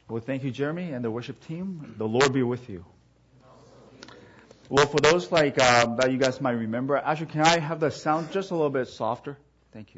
Well, thank you, Jeremy, and the worship team. The Lord be with you. Well, for those that you guys might remember, actually, can I have the sound just a little bit softer? Thank you.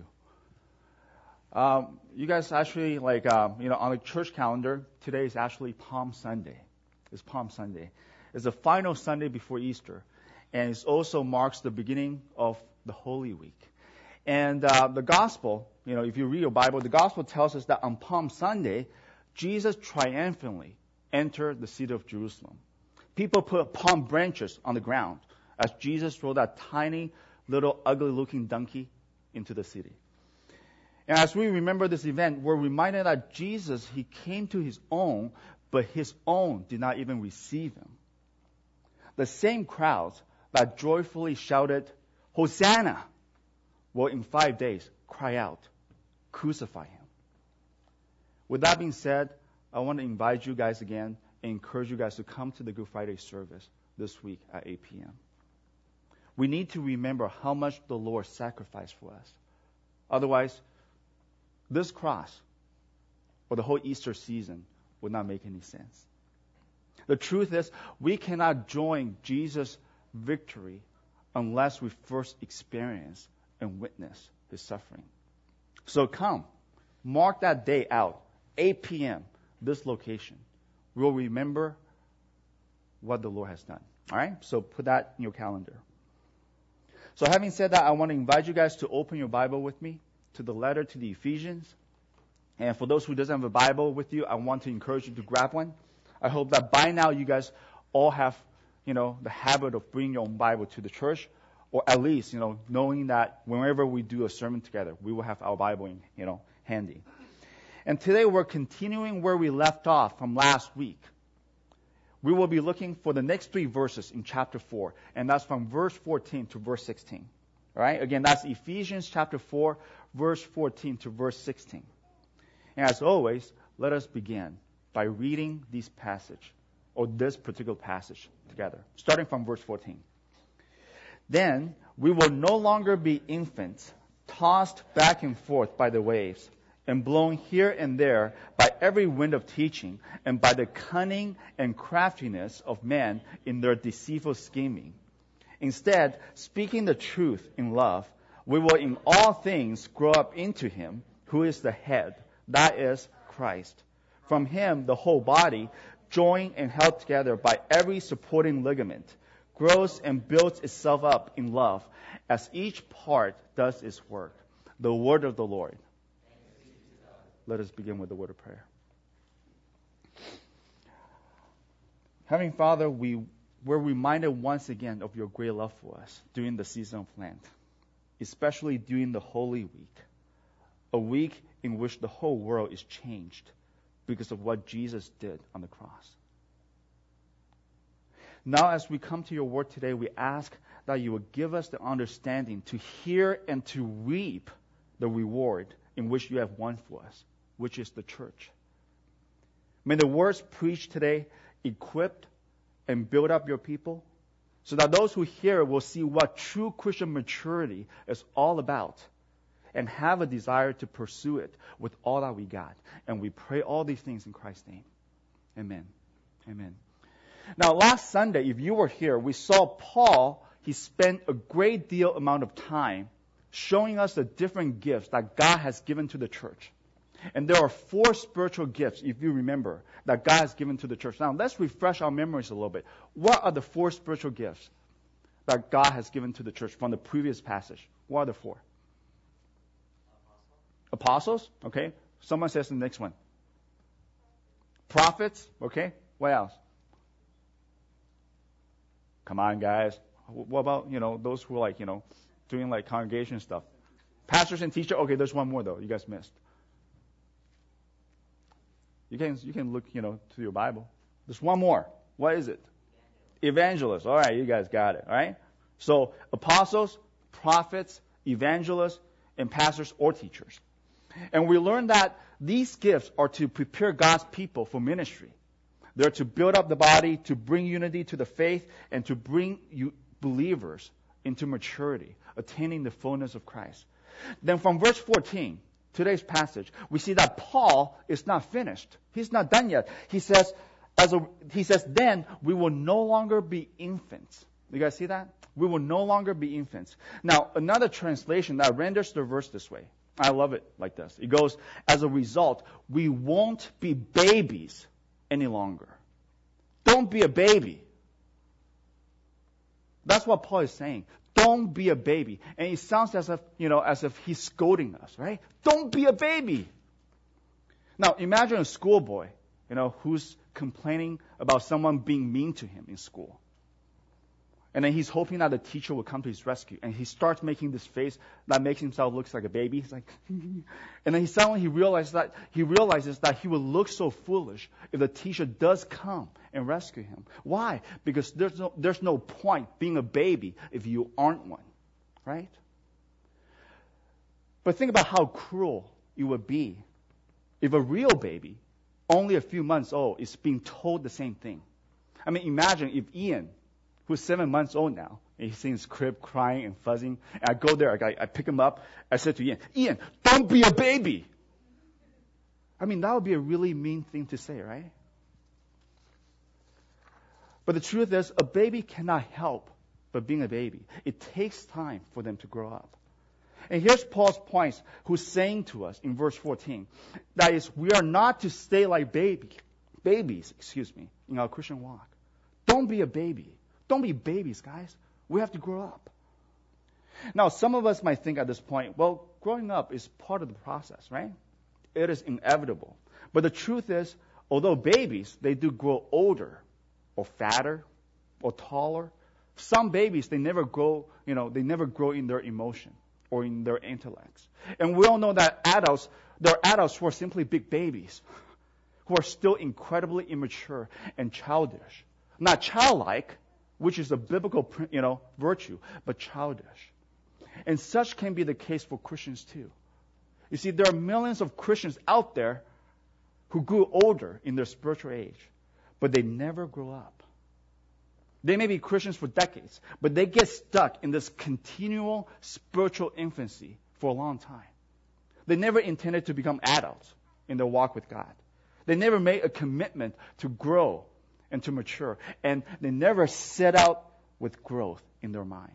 You guys actually, on the church calendar, today is actually Palm Sunday. It's Palm Sunday. It's the final Sunday before Easter, and it also marks the beginning of the Holy Week. And the gospel, if you read your Bible, the gospel tells us that on Palm Sunday, Jesus triumphantly entered the city of Jerusalem. People put palm branches on the ground as Jesus rode that tiny, little, ugly-looking donkey into the city. And as we remember this event, we're reminded that Jesus, he came to his own, but his own did not even receive him. The same crowds that joyfully shouted, Hosanna, will in 5 days cry out, crucify him. With that being said, I want to invite you guys again and encourage you guys to come to the Good Friday service this week at 8 p.m. We need to remember how much the Lord sacrificed for us. Otherwise, this cross or the whole Easter season would not make any sense. The truth is, we cannot join Jesus' victory unless we first experience and witness his suffering. So come, mark that day out, 8 p.m., this location. We'll remember what the Lord has done. All right? So put that in your calendar. So having said that, I want to invite you guys to open your Bible with me to the letter to the Ephesians. And for those who doesn't have a Bible with you, I want to encourage you to grab one. I hope that by now you guys all have, the habit of bringing your own Bible to the church, or at least, knowing that whenever we do a sermon together, we will have our Bible, handy. And today we're continuing where we left off from last week. We will be looking for the next 3 verses in chapter 4, and that's from verse 14 to verse 16. All right? Again, that's Ephesians chapter 4, verse 14 to verse 16. And as always, let us begin by reading this particular passage together, starting from verse 14. Then we will no longer be infants, tossed back and forth by the waves, and blown here and there by every wind of teaching, and by the cunning and craftiness of men in their deceitful scheming. Instead, speaking the truth in love, we will in all things grow up into him who is the head, that is, Christ. From him, the whole body, joined and held together by every supporting ligament, grows and builds itself up in love, as each part does its work. The word of the Lord. Let us begin with the word of prayer. Heavenly Father, we're reminded once again of your great love for us during the season of Lent, especially during the Holy Week, a week in which the whole world is changed because of what Jesus did on the cross. Now, as we come to your word today, we ask that you will give us the understanding to hear and to reap the reward in which you have won for us, which is the church. May the words preached today equip and build up your people so that those who hear will see what true Christian maturity is all about and have a desire to pursue it with all that we got. And we pray all these things in Christ's name. Amen. Amen. Now, last Sunday, if you were here, we saw Paul, he spent a great deal amount of time showing us the different gifts that God has given to the church. And there are 4 spiritual gifts, if you remember, that God has given to the church. Now, let's refresh our memories a little bit. What are the 4 spiritual gifts that God has given to the church from the previous passage? What are the 4? Apostles, okay. Someone says the next one. Prophets, okay. What else? Come on, guys. What about, those who are doing congregation stuff? Pastors and teachers. Okay, there's one more though. You guys missed. You can look, to your Bible. There's one more. What is it? Evangelists. All right, you guys got it. All right. So apostles, prophets, evangelists, and pastors or teachers. And we learned that these gifts are to prepare God's people for ministry. They're to build up the body, to bring unity to the faith, and to bring believers into maturity, attaining the fullness of Christ. Then from verse 14 today's passage, we see that Paul is not finished. He's not done yet. He says, then we will no longer be infants. You guys see that? We will no longer be infants. Now, another translation that renders the verse this way. I love it like this. It goes, as a result, we won't be babies any longer. Don't be a baby. That's what Paul is saying. Don't be a baby. And it sounds as if he's scolding us, right? Don't be a baby. Now, imagine a schoolboy, who's complaining about someone being mean to him in school. And then he's hoping that the teacher will come to his rescue. And he starts making this face that makes himself look like a baby. He's like, and then he realizes that he will look so foolish if the teacher does come and rescue him. Why? Because there's no point being a baby if you aren't one, right? But think about how cruel it would be if a real baby, only a few months old, is being told the same thing. I mean, imagine if Ian, who's 7 months old now, and he's in his crib crying and fuzzing, and I go there, I pick him up, I said to Ian, don't be a baby. I mean, that would be a really mean thing to say, right? But the truth is, a baby cannot help but being a baby. It takes time for them to grow up. And here's Paul's point, who's saying to us in verse 14, that is, we are not to stay like babies, in our Christian walk. Don't be a baby. Don't be babies, guys. We have to grow up. Now, some of us might think at this point, well, growing up is part of the process, right? It is inevitable. But the truth is, although babies, they do grow older or fatter or taller, some babies, they never grow in their emotion or in their intellects. And we all know that there are adults who are simply big babies, who are still incredibly immature and childish. Not childlike, which is a biblical, virtue, but childish. And such can be the case for Christians too. You see, there are millions of Christians out there who grew older in their spiritual age, but they never grow up. They may be Christians for decades, but they get stuck in this continual spiritual infancy for a long time. They never intended to become adults in their walk with God. They never made a commitment to grow and to mature, and they never set out with growth in their minds.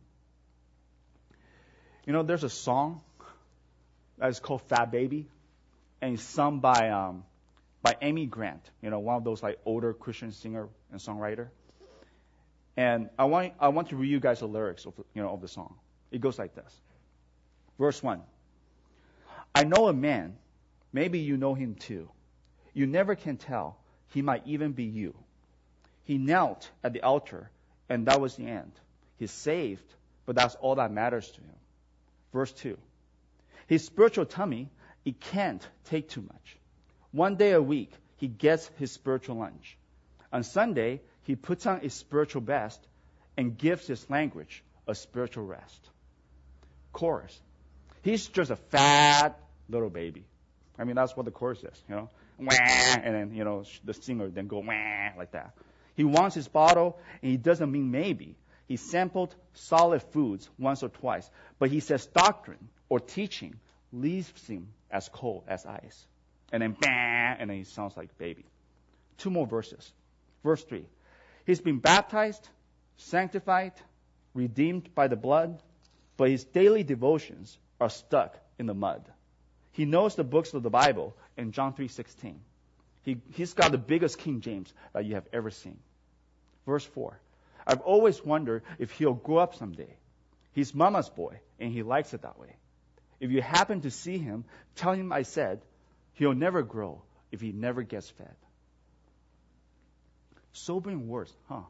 There's a song that is called Fat Baby, and it's sung by Amy Grant, one of those older Christian singer and songwriter. And I want to read you guys the lyrics of the song. It goes like this. Verse 1. I know a man, maybe you know him too. You never can tell, he might even be you. He knelt at the altar, and that was the end. He's saved, but that's all that matters to him. Verse 2. His spiritual tummy, it can't take too much. One day a week, he gets his spiritual lunch. On Sunday, he puts on his spiritual best and gives his language a spiritual rest. Chorus. He's just a fat little baby. I mean, that's what the chorus is, Wah, and then, the singer then go wah, like that. He wants his bottle, and he doesn't mean maybe. He sampled solid foods once or twice, but he says doctrine or teaching leaves him as cold as ice. And then bang, and then he sounds like a baby. 2 more verses. Verse 3. He's been baptized, sanctified, redeemed by the blood, but his daily devotions are stuck in the mud. He knows the books of the Bible in John 3:16. He's got the biggest King James that you have ever seen. Verse 4. I've always wondered if he'll grow up someday. He's mama's boy, and he likes it that way. If you happen to see him, tell him I said he'll never grow if he never gets fed. Sobering words, huh?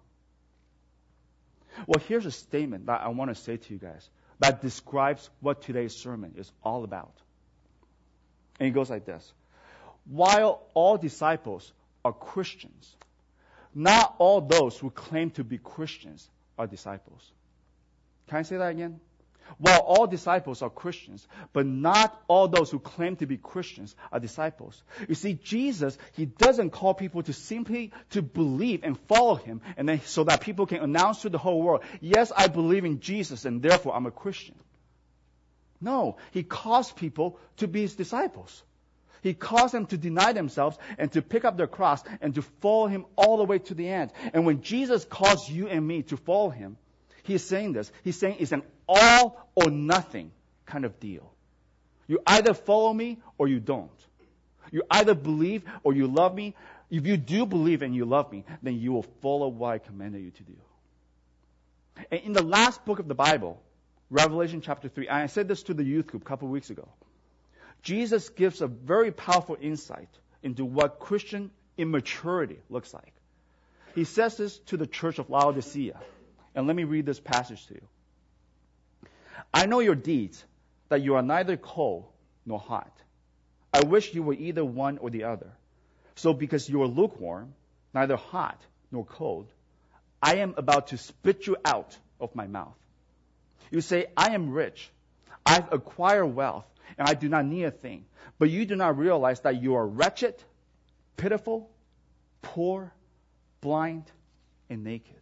Well, here's a statement that I want to say to you guys that describes what today's sermon is all about. And it goes like this. While all disciples are Christians, not all those who claim to be Christians are disciples. Can I say that again? While all disciples are Christians, but not all those who claim to be Christians are disciples. You see, Jesus, he doesn't call people to simply to believe and follow him, and then so that people can announce to the whole world, yes, I believe in Jesus, and therefore I'm a Christian. No, he calls people to be his disciples. He calls them to deny themselves and to pick up their cross and to follow him all the way to the end. And when Jesus calls you and me to follow him, he is saying this. He's saying it's an all or nothing kind of deal. You either follow me or you don't. You either believe or you love me. If you do believe and you love me, then you will follow what I commanded you to do. And in the last book of the Bible, Revelation chapter 3, and I said this to the youth group a couple of weeks ago, Jesus gives a very powerful insight into what Christian immaturity looks like. He says this to the church of Laodicea. And let me read this passage to you. I know your deeds, that you are neither cold nor hot. I wish you were either one or the other. So because you are lukewarm, neither hot nor cold, I am about to spit you out of my mouth. You say, I am rich. I've acquired wealth, and I do not need a thing. But you do not realize that you are wretched, pitiful, poor, blind, and naked.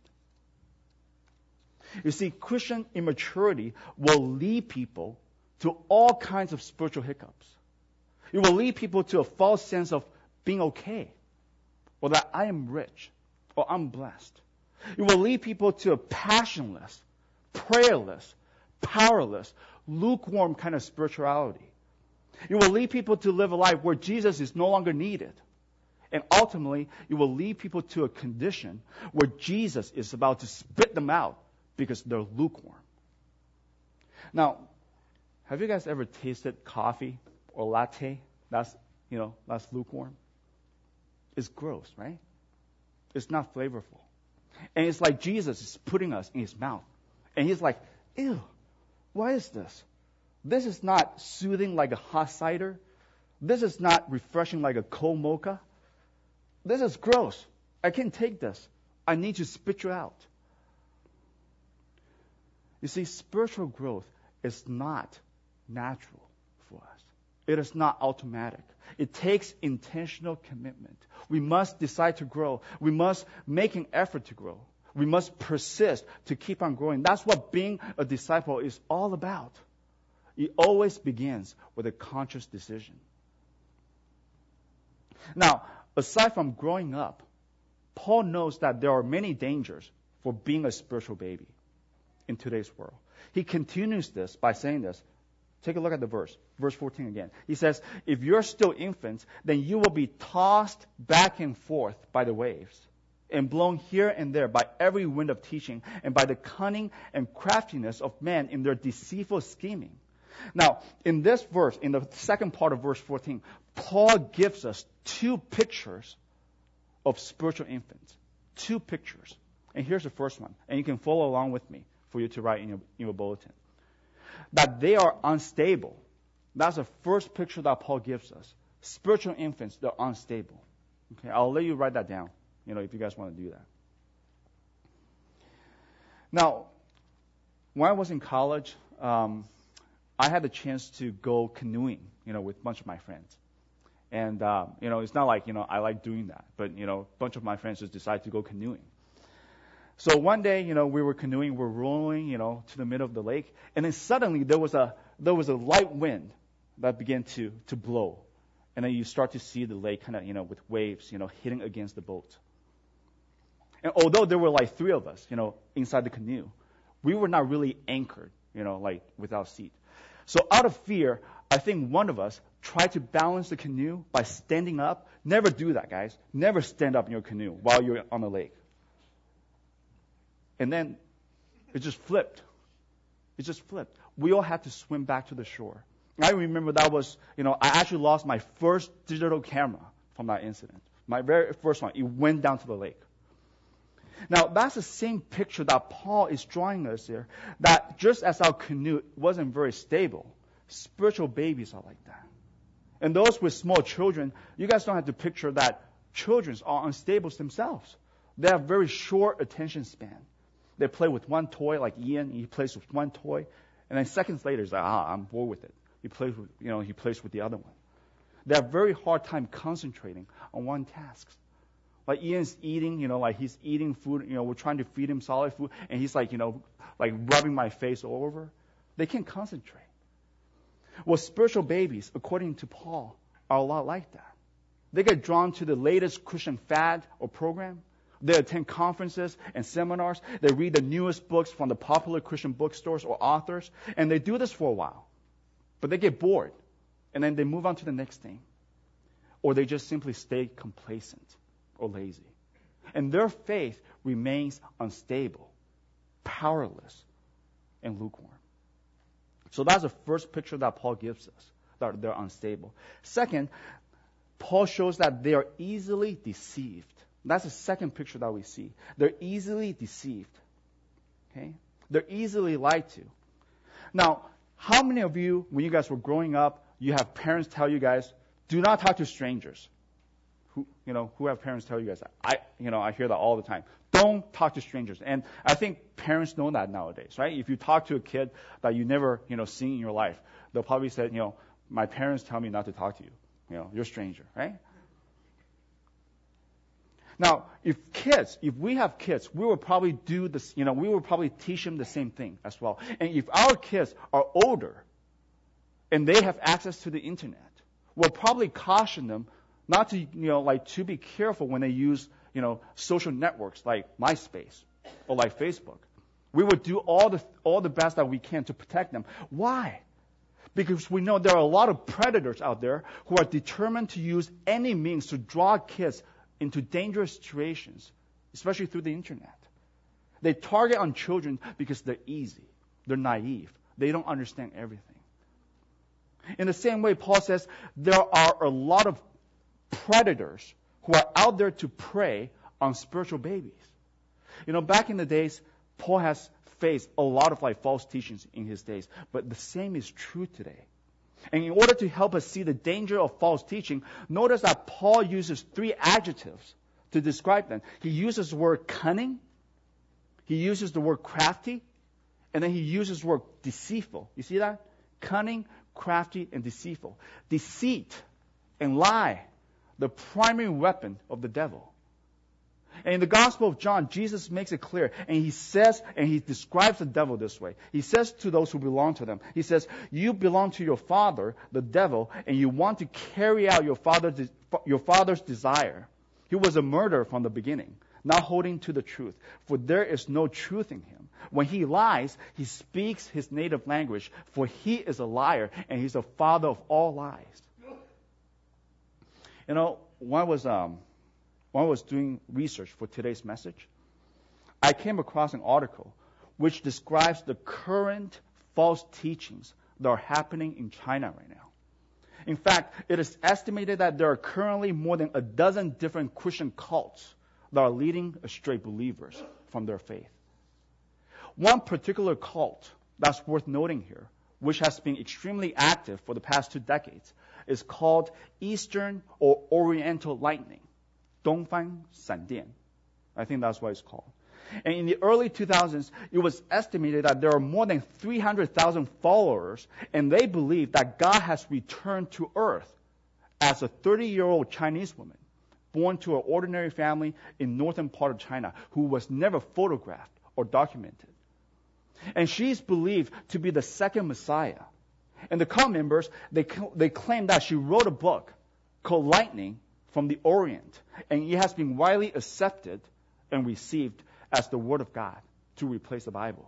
You see, Christian immaturity will lead people to all kinds of spiritual hiccups. It will lead people to a false sense of being okay, or that I am rich, or I'm blessed. It will lead people to a passionless, prayerless, powerless, lukewarm kind of spirituality. It will lead people to live a life where Jesus is no longer needed. And ultimately, it will lead people to a condition where Jesus is about to spit them out because they're lukewarm. Now, have you guys ever tasted coffee or latte that's lukewarm? It's gross, right? It's not flavorful. And it's like Jesus is putting us in his mouth. And he's like, ew, what is this? This is not soothing like a hot cider. This is not refreshing like a cold mocha. This is gross. I can't take this. I need to spit you out. You see, spiritual growth is not natural for us. It is not automatic. It takes intentional commitment. We must decide to grow. We must make an effort to grow. We must persist to keep on growing. That's what being a disciple is all about. It always begins with a conscious decision. Now, aside from growing up, Paul knows that there are many dangers for being a spiritual baby in today's world. He continues this by saying this. Take a look at the verse 14 again. He says, if you're still infants, then you will be tossed back and forth by the waves and blown here and there by every wind of teaching and by the cunning and craftiness of men in their deceitful scheming. Now, in this verse, in the second part of verse 14, Paul gives us two pictures of spiritual infants. Two pictures. And here's the first one. And you can follow along with me for you to write in your bulletin. That they are unstable. That's the first picture that Paul gives us. Spiritual infants, they're unstable. Okay, I'll let you write that down, if you guys want to do that. Now, when I was in college, I had the chance to go canoeing, with a bunch of my friends. And, it's not like, I like doing that. But, a bunch of my friends just decided to go canoeing. So one day, we were canoeing, we're rowing, to the middle of the lake. And then suddenly there was a light wind that began to blow. And then you start to see the lake kind of, with waves, hitting against the boat. And although there were like three of us, inside the canoe, we were not really anchored, like without seat. So out of fear, I think one of us tried to balance the canoe by standing up. Never do that, guys. Never stand up in your canoe while you're on the lake. And then it just flipped. It just flipped. We all had to swim back to the shore. I remember that was, I actually lost my first digital camera from that incident. My very first one. It went down to the lake. Now, that's the same picture that Paul is drawing us here, that just as our canoe wasn't very stable, spiritual babies are like that. And those with small children, you guys don't have to picture that children are unstable themselves. They have very short attention span. They play with one toy, like Ian, he plays with one toy, and then seconds later he's like, I'm bored with it. He plays with the other one. They have very hard time concentrating on one task. Like Ian's eating, like he's eating food, we're trying to feed him solid food, and he's like, like rubbing my face all over. They can't concentrate. Well, spiritual babies, according to Paul, are a lot like that. They get drawn to the latest Christian fad or program. They attend conferences and seminars. They read the newest books from the popular Christian bookstores or authors. And they do this for a while. But they get bored. And then they move on to the next thing. Or they just simply stay complacent or lazy. And their faith remains unstable, powerless, and lukewarm. So that's the first picture that Paul gives us, that they're unstable. Second, Paul shows that they are easily deceived. That's the second picture that we see. They're easily deceived. Okay? They're easily lied to. Now, how many of you, when you guys were growing up, you have parents tell you guys, do not talk to strangers? Who have parents tell you guys that? I hear that all the time. Don't talk to strangers. And I think parents know that nowadays, right? If you talk to a kid that you never, seen in your life, they'll probably say, my parents tell me not to talk to you. You're a stranger, right? Now, if we have kids, we will probably do this, we will probably teach them the same thing as well. And if our kids are older and they have access to the internet, we'll probably caution them not to, to be careful when they use, social networks like MySpace or like Facebook. We would do all the best that we can to protect them. Why? Because we know there are a lot of predators out there who are determined to use any means to draw kids into dangerous situations, especially through the internet. They target on children because they're easy, they're naive, they don't understand everything. In the same way, Paul says there are a lot of predators who are out there to prey on spiritual babies. Back in the days, Paul has faced a lot of false teachings in his days, but the same is true today. And in order to help us see the danger of false teaching, notice that Paul uses 3 adjectives to describe them. He uses the word cunning, he uses the word crafty, and then he uses the word deceitful. You see that? Cunning, crafty, and deceitful. Deceit and lie, the primary weapon of the devil. And in the Gospel of John, Jesus makes it clear, and he describes the devil this way. He says to those who belong to them, he says, you belong to your father, the devil, and you want to carry out your father's desire. He was a murderer from the beginning, not holding to the truth, for there is no truth in him. When he lies, he speaks his native language, for he is a liar, and he's the father of all lies. When I was doing research for today's message, I came across an article which describes the current false teachings that are happening in China right now. In fact, it is estimated that there are currently more than a dozen different Christian cults that are leading astray believers from their faith. One particular cult that's worth noting here, which has been extremely active for the past 2 decades, is called Eastern or Oriental Lightning. Dongfang Sandian. I think that's what it's called. And in the early 2000s, it was estimated that there are more than 300,000 followers, and they believe that God has returned to earth as a 30-year-old Chinese woman born to an ordinary family in northern part of China who was never photographed or documented. And she's believed to be the second Messiah. And the cult members, they claim that she wrote a book called Lightning from the Orient, and it has been widely accepted and received as the Word of God to replace the Bible.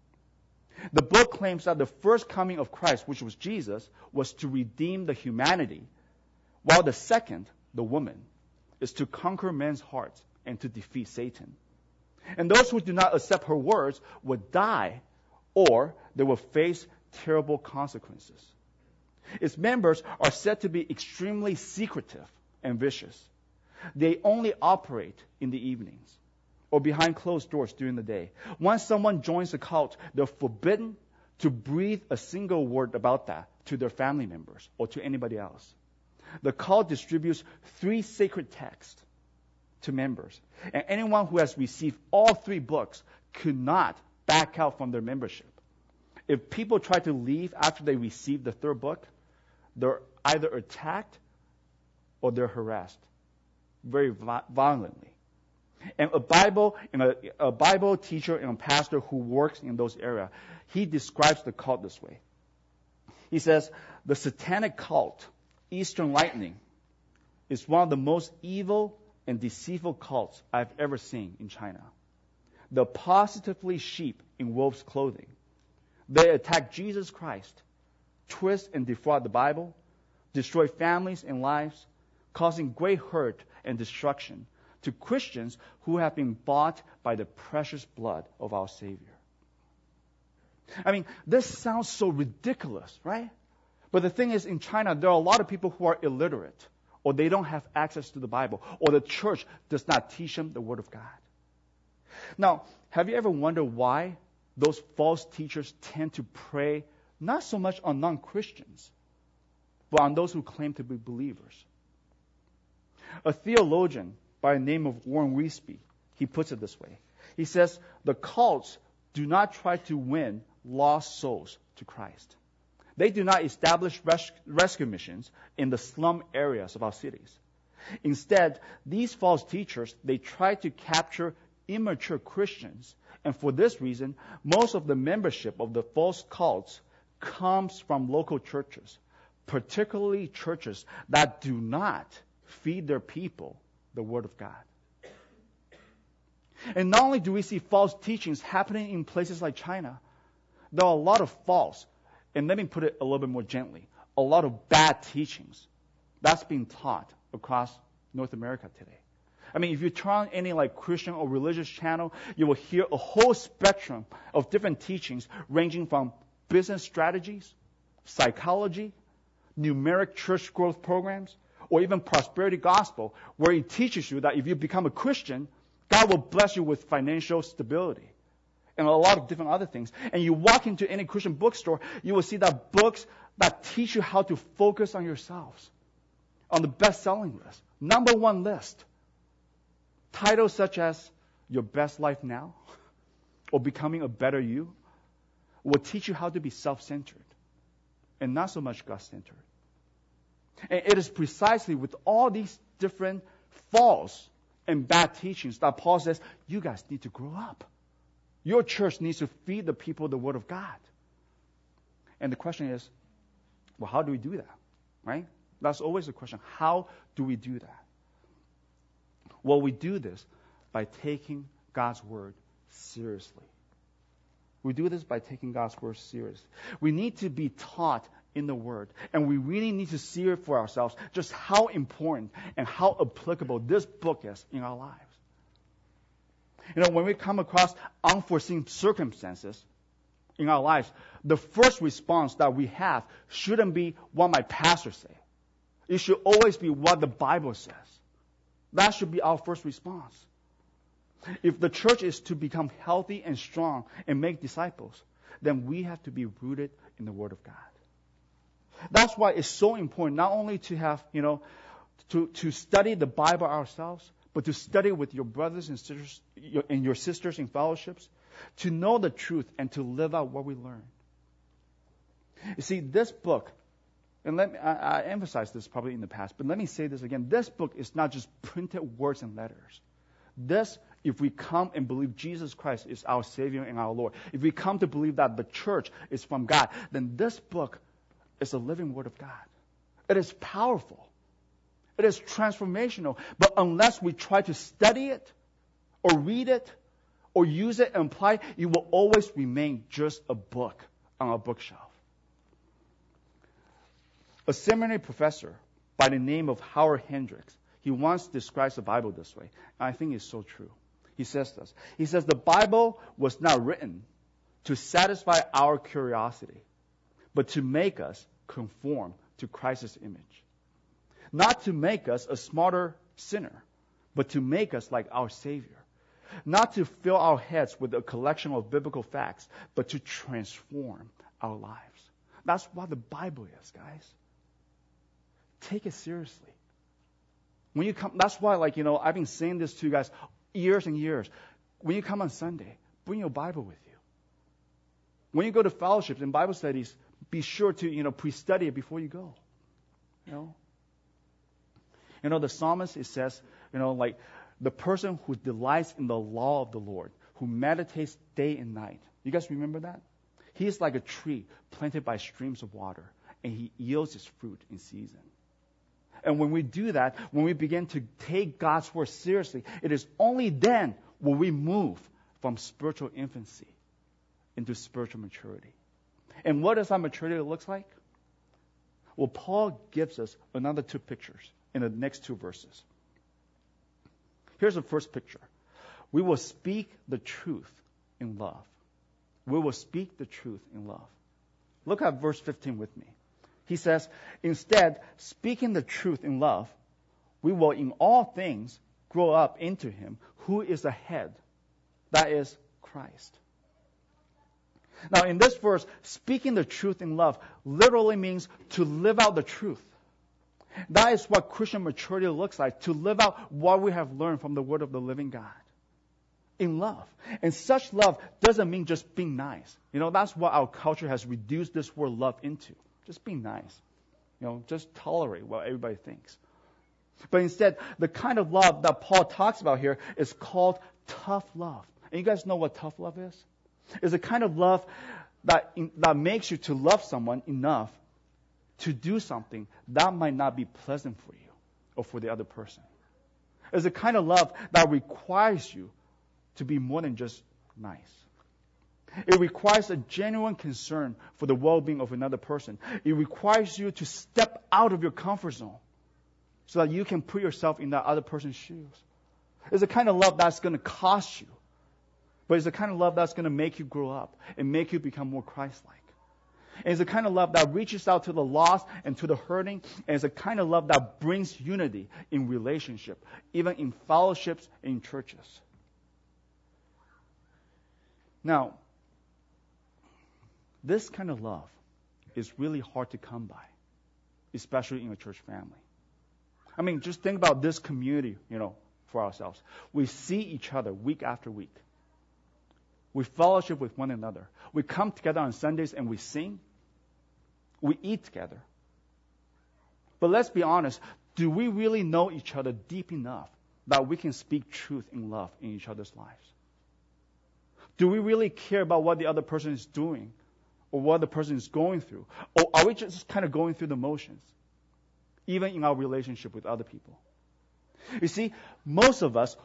The book claims that the first coming of Christ, which was Jesus, was to redeem the humanity, while the second, the woman, is to conquer men's hearts and to defeat Satan. And those who do not accept her words would die, or they will face terrible consequences. Its members are said to be extremely secretive and vicious. They only operate in the evenings or behind closed doors during the day. Once someone joins the cult, they're forbidden to breathe a single word about that to their family members or to anybody else. The cult distributes 3 sacred texts to members, and anyone who has received all 3 books could not back out from their membership. If people try to leave after they receive the 3rd book, they're either attacked or they're harassed very violently. And a Bible teacher and a pastor who works in those areas, he describes the cult this way. He says, the satanic cult, Eastern Lightning, is one of the most evil and deceitful cults I've ever seen in China. They're positively sheep in wolf's clothing. They attack Jesus Christ, twist and defraud the Bible, destroy families and lives, causing great hurt and destruction to Christians who have been bought by the precious blood of our Savior. I mean, this sounds so ridiculous, right? But the thing is, in China, there are a lot of people who are illiterate, or they don't have access to the Bible, or the church does not teach them the Word of God. Now, have you ever wondered why those false teachers tend to prey not so much on non-Christians, but on those who claim to be believers? A theologian by the name of Warren Wiersbe, he puts it this way. He says, the cults do not try to win lost souls to Christ. They do not establish rescue missions in the slum areas of our cities. Instead, these false teachers, they try to capture immature Christians. And for this reason, most of the membership of the false cults comes from local churches, particularly churches that do not feed their people the Word of God. And not only do we see false teachings happening in places like China, there are a lot of false, and let me put it a little bit more gently, a lot of bad teachings that's being taught across North America today. I mean, if you turn on any like Christian or religious channel, you will hear a whole spectrum of different teachings ranging from business strategies, psychology, numeric church growth programs, or even prosperity gospel, where it teaches you that if you become a Christian, God will bless you with financial stability and a lot of different other things. And you walk into any Christian bookstore, you will see that books that teach you how to focus on yourselves, on the best-selling list, number one list. Titles such as Your Best Life Now or Becoming a Better You will teach you how to be self-centered and not so much God-centered. And it is precisely with all these different false and bad teachings that Paul says, you guys need to grow up. Your church needs to feed the people the Word of God. And the question is, well, how do we do that? Right? That's always the question. How do we do that? Well, we do this by taking God's Word seriously. We do this by taking God's Word seriously. We need to be taught in the Word, and we really need to see it for ourselves just how important and how applicable this book is in our lives. You know, when we come across unforeseen circumstances in our lives, the first response that we have shouldn't be what my pastor says. It should always be what the Bible says. That should be our first response. If the church is to become healthy and strong and make disciples, then we have to be rooted in the Word of God. That's why it's so important not only to have, to study the Bible ourselves, but to study with your brothers and sisters and your sisters in fellowships, to know the truth and to live out what we learn. You see, this book, and I emphasized this probably in the past, but let me say this again. This book is not just printed words and letters. This, if we come and believe Jesus Christ is our Savior and our Lord, if we come to believe that the church is from God, then this book is the living Word of God. It is powerful. It is transformational. But unless we try to study it or read it or use it and apply it, it will always remain just a book on a bookshelf. A seminary professor by the name of Howard Hendricks, he once describes the Bible this way. And I think it's so true. He says this. He says, the Bible was not written to satisfy our curiosity, but to make us conform to Christ's image. Not to make us a smarter sinner, but to make us like our Savior. Not to fill our heads with a collection of biblical facts, but to transform our lives. That's what the Bible is, guys. Take it seriously. When you come, that's why, I've been saying this to you guys years and years. When you come on Sunday, bring your Bible with you. When you go to fellowships and Bible studies, be sure to, pre-study it before you go. The psalmist, it says, the person who delights in the law of the Lord, who meditates day and night. You guys remember that? He is like a tree planted by streams of water, and he yields his fruit in season. And when we do that, when we begin to take God's word seriously, it is only then will we move from spiritual infancy into spiritual maturity. And what does that maturity look like? Well, Paul gives us another two pictures in the next two verses. Here's the first picture. We will speak the truth in love. We will speak the truth in love. Look at verse 15 with me. He says, instead, speaking the truth in love, we will in all things grow up into him who is the head, that is Christ. Now, in this verse, speaking the truth in love literally means to live out the truth. That is what Christian maturity looks like, to live out what we have learned from the Word of the living God in love. And such love doesn't mean just being nice. That's what our culture has reduced this word love into. Just being nice. Just tolerate what everybody thinks. But instead, the kind of love that Paul talks about here is called tough love. And you guys know what tough love is? It's a kind of love that makes you to love someone enough to do something that might not be pleasant for you or for the other person. It's a kind of love that requires you to be more than just nice. It requires a genuine concern for the well-being of another person. It requires you to step out of your comfort zone so that you can put yourself in that other person's shoes. It's a kind of love that's going to cost you, but it's the kind of love that's going to make you grow up and make you become more Christ-like. And it's the kind of love that reaches out to the lost and to the hurting. And it's the kind of love that brings unity in relationship, even in fellowships and in churches. Now, this kind of love is really hard to come by, especially in a church family. I mean, just think about this community, for ourselves. We see each other week after week. We fellowship with one another. We come together on Sundays and we sing. We eat together. But let's be honest, do we really know each other deep enough that we can speak truth in love in each other's lives? Do we really care about what the other person is doing or what the person is going through? Or are we just kind of going through the motions, even in our relationship with other people? You see, most of us,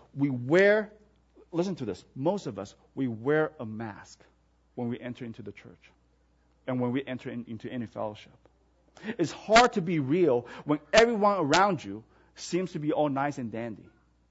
listen to this, most of us, we wear a mask when we enter into the church and when we enter into any fellowship. It's hard to be real when everyone around you seems to be all nice and dandy.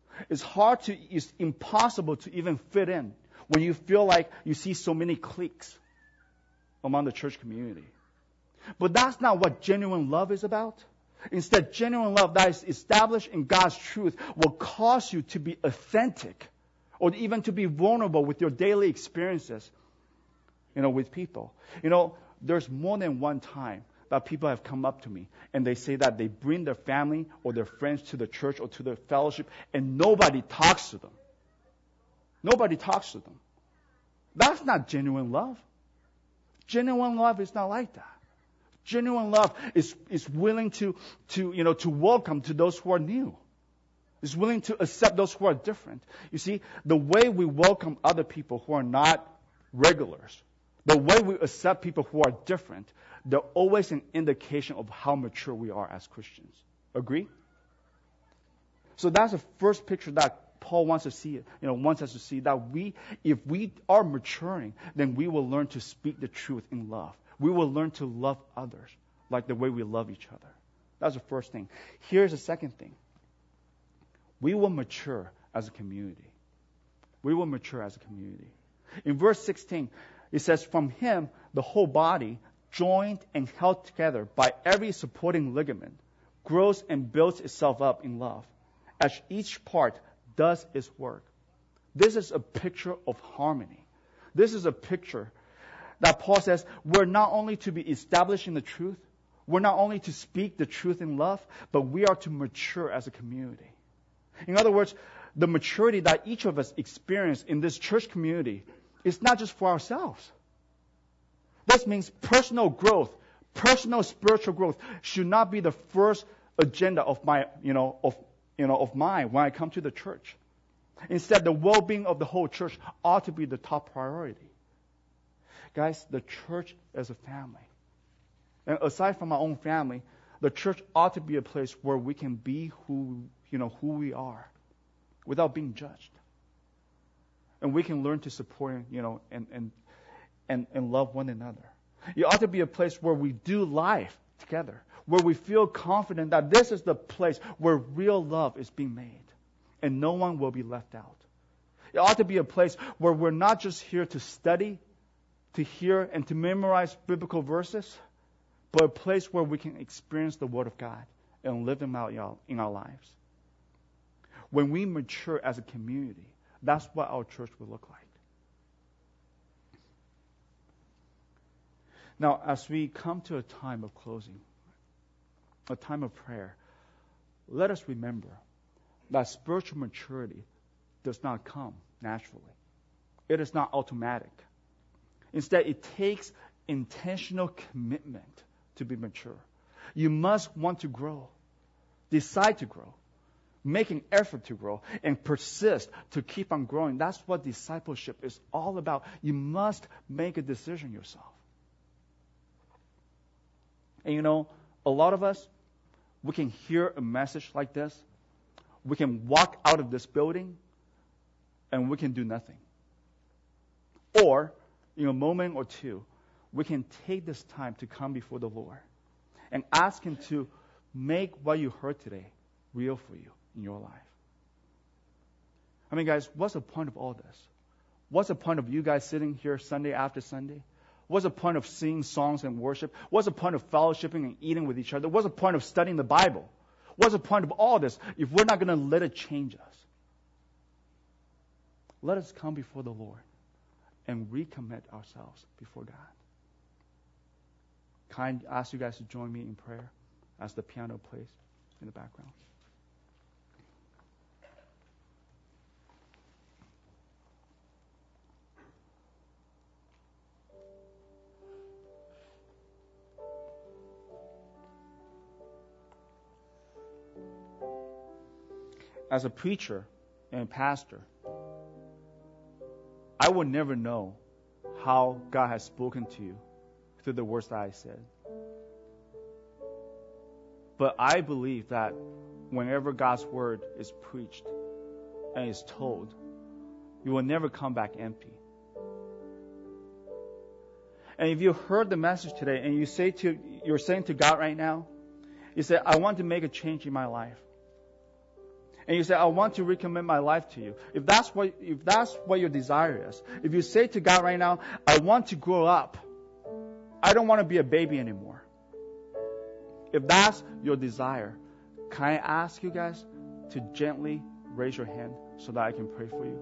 It's impossible to even fit in when you feel like you see so many cliques among the church community. But that's not what genuine love is about. Instead, genuine love that is established in God's truth will cause you to be authentic or even to be vulnerable with your daily experiences, with people. There's more than one time that people have come up to me and they say that they bring their family or their friends to the church or to the fellowship and nobody talks to them. Nobody talks to them. That's not genuine love. Genuine love is not like that. Genuine love is willing to welcome to those who are new. Is willing to accept those who are different. You see, the way we welcome other people who are not regulars, the way we accept people who are different, they're always an indication of how mature we are as Christians. Agree? So that's the first picture that Paul wants us to see that if we are maturing, then we will learn to speak the truth in love. We will learn to love others like the way we love each other. That's the first thing. Here's the second thing. We will mature as a community. We will mature as a community. In verse 16, it says, from him, the whole body, joined and held together by every supporting ligament, grows and builds itself up in love, as each part does its work. This is a picture of harmony. This is a picture that Paul says we're not only to be established in the truth, we're not only to speak the truth in love, but we are to mature as a community. In other words, the maturity that each of us experience in this church community is not just for ourselves. This means personal growth, personal spiritual growth should not be the first agenda of mine when I come to the church. Instead, the well-being of the whole church ought to be the top priority. Guys, the church is a family. And aside from our own family, the church ought to be a place where we can be who we are without being judged. And we can learn to support, and love one another. It ought to be a place where we do life together, where we feel confident that this is the place where real love is being made, and no one will be left out. It ought to be a place where we're not just here to study, to hear, and to memorize biblical verses, but a place where we can experience the Word of God and live them out in our lives. When we mature as a community, that's what our church will look like. Now, as we come to a time of closing, a time of prayer, let us remember that spiritual maturity does not come naturally. It is not automatic. Instead, it takes intentional commitment to be mature. You must want to grow, decide to grow, make an effort to grow, and persist to keep on growing. That's what discipleship is all about. You must make a decision yourself. And a lot of us, we can hear a message like this. We can walk out of this building and we can do nothing. Or, in a moment or two, we can take this time to come before the Lord and ask Him to make what you heard today real for you in your life. I mean, guys, what's the point of all this? What's the point of you guys sitting here Sunday after Sunday? What's the point of singing songs and worship? What's the point of fellowshipping and eating with each other? What's the point of studying the Bible? What's the point of all this if we're not going to let it change us? Let us come before the Lord and recommit ourselves before God. Can I ask you guys to join me in prayer as the piano plays in the background? As a preacher and pastor, I will never know how God has spoken to you through the words that I said. But I believe that whenever God's word is preached and is told, you will never come back empty. And if you heard the message today and you're saying to God right now, you say, I want to make a change in my life. And you say, I want to recommit my life to you. If that's what your desire is, if you say to God right now, I want to grow up, I don't want to be a baby anymore. If that's your desire, can I ask you guys to gently raise your hand so that I can pray for you?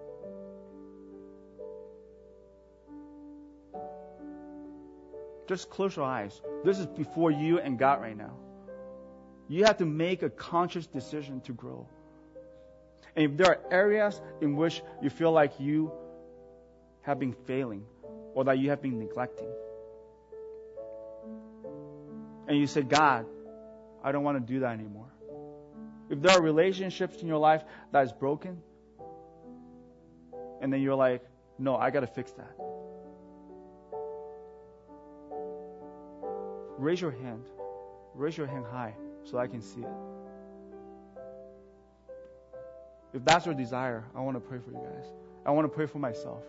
Just close your eyes. This is before you and God right now. You have to make a conscious decision to grow. And if there are areas in which you feel like you have been failing or that you have been neglecting, and you say, God, I don't want to do that anymore. If there are relationships in your life that is broken, and then you're like, no, I got to fix that. Raise your hand. Raise your hand high so I can see it. If that's your desire, I want to pray for you guys. I want to pray for myself.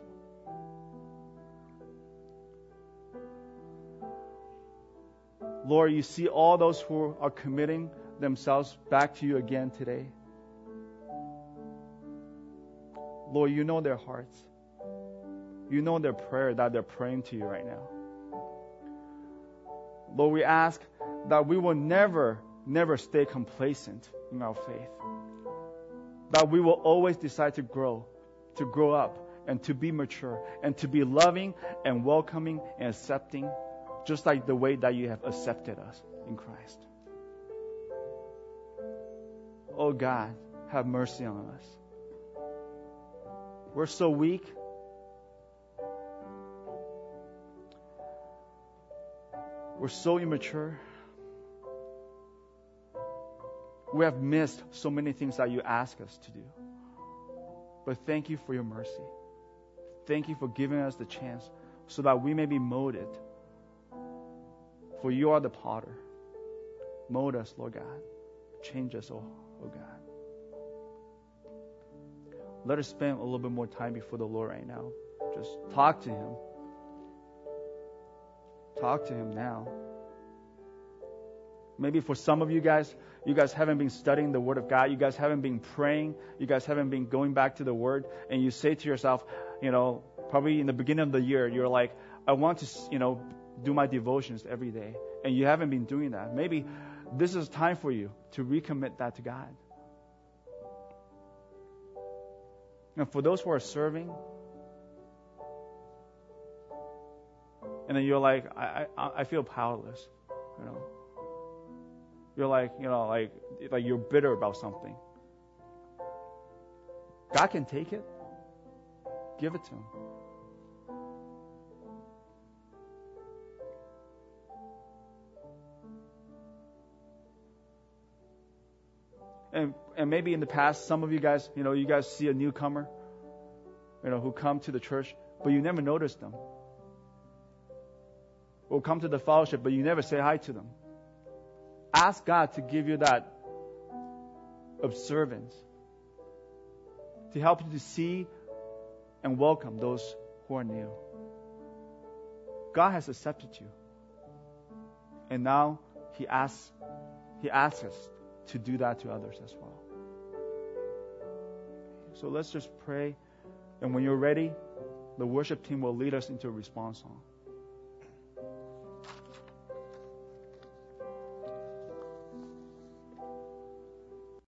Lord, you see all those who are committing themselves back to you again today. Lord, you know their hearts. You know their prayer that they're praying to you right now. Lord, we ask that we will never stay complacent in our faith. That we will always decide to grow up, and to be mature, and to be loving and welcoming and accepting, just like the way that you have accepted us in Christ. Oh God, have mercy on us. We're so weak. We're so immature. We have missed so many things that you ask us to do. But thank you for your mercy. Thank you for giving us the chance so that we may be molded For you are the potter. Mold us, Lord God. Change us, oh God. Let us spend a little bit more time before the Lord right now. Just talk to Him. Talk to Him now. Maybe for some of you guys haven't been studying the Word of God. You guys haven't been praying. You guys haven't been going back to the Word. And you say to yourself, probably in the beginning of the year, you're like, I want to, do my devotions every day. And you haven't been doing that. Maybe this is time for you to recommit that to God. And for those who are serving, and then you're like, I feel powerless, You're like, like you're bitter about something. God can take it. Give it to Him. And maybe in the past, some of you guys, you guys see a newcomer, who come to the church, but you never notice them. Or come to the fellowship, but you never say hi to them. Ask God to give you that observance, to help you to see and welcome those who are new. God has accepted you. And now He asks us to do that to others as well. So let's just pray. And when you're ready, the worship team will lead us into a response song.